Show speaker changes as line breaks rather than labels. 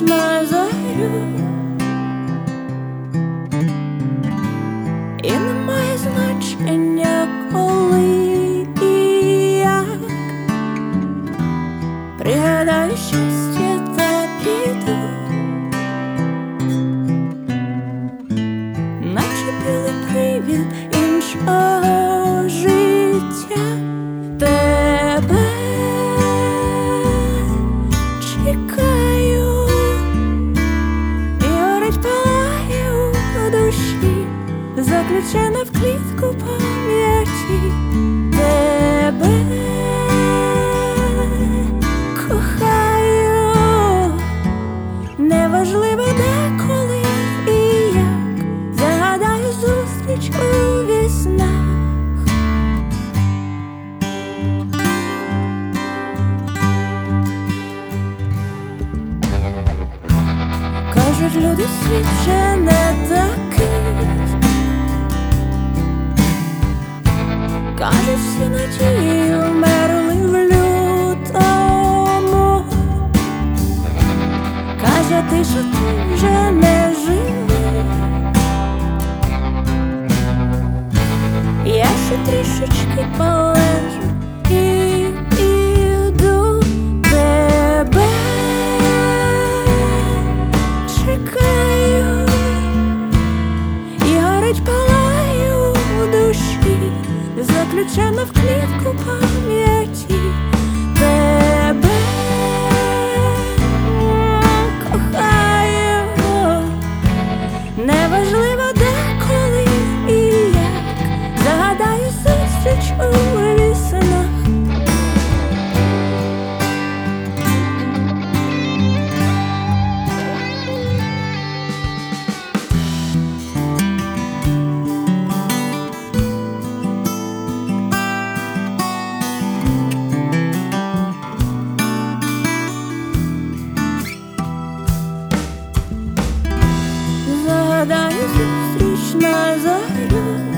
зустріч на зорю, і немає значення, коли і як. Пригадаю щастя та піду, наче білий привід іншого життя. Тебе чекаю, і горить палає у душі, заключена в клітку пам'яті. Тебе кохаю, неважливо де, коли і як, загадаю зустріч у віснах. Кажуть, люди, світ вже не такий, кажуть, всі надії вмерли в лютому. Каже, ти, що ти вже не живий. Я ще трішечки полежу і піду. Тебе чекаю, і горить палає у душі, заключена в клітку пам'яті. Тебе кохаю, неважливо де, коли і як, загадаю зустріч у віснах. Загадаю зустріч на зорю,